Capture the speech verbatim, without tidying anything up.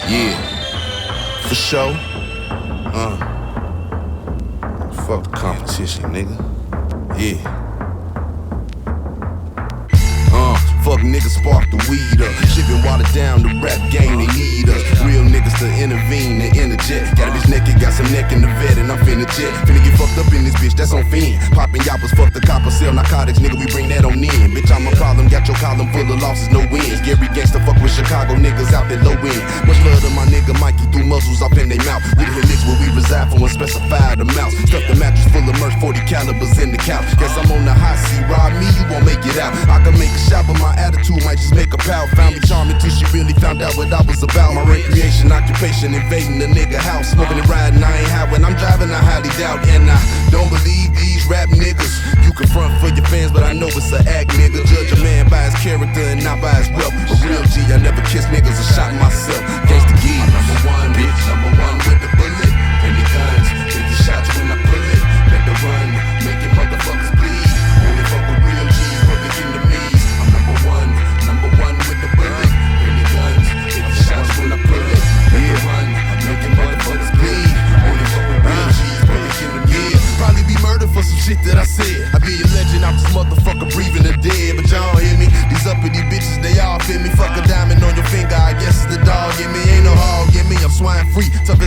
Yeah, for sure. Uh, fuck the competition, nigga. Yeah. Uh, fuck niggas spark the weed up. Shit been watered down, the rap game, they need us. Real niggas to intervene and interject. Got a bitch naked, got some neck in the vet, and I'm finna jet. Finna get fucked up in this bitch, that's on fiend. Poppin' yappers, fuck the copper, sell narcotics, nigga, we bring that on in. Bitch, I'm a problem, got your column full of losses, no wins. Gary Gangsta fuck with Chicago niggas out that low end. Much love to my nigga Mikey, threw muzzles off in they mouth. We the licks where we reside for unspecified amounts. Stuff the mattress full of merch, forty calibers in the couch. Guess I'm on the hot seat, ride me, you won't make it out. I can make a shot, but my attitude might just make a pal. Found me charming till she really found out what I was about. My recreation, occupation, invading the nigga house. Smoking and riding, I ain't high when I'm driving, I highly doubt. And I don't believe these rap niggas. You can front for your fans, but I know it's an act, nigga. Judge a man by his character and not by his wealth. A real G, I never kiss niggas or shot myself. Gangsta G, I'm number one, bitch, number one with the bullet. Plenty guns, fifty shots when I pull it. Make the run, make your motherfuckers bleed. Only fuck with real G's, public enemies. I'm number one, number one with the bullet. Plenty guns, fifty shots when I pull it. Make the run, make your motherfuckers bleed. Only fuck with real G's, public enemies. Probably be murdered for some shit that I said. I be a legend, I'm this motherfucker breathing the dead. But y'all hear me? These uppity bitches, they all fit me. Fuck a diamond on your finger, I guess it's the dog in me. Ain't no hog in me, I'm swine free. Tuck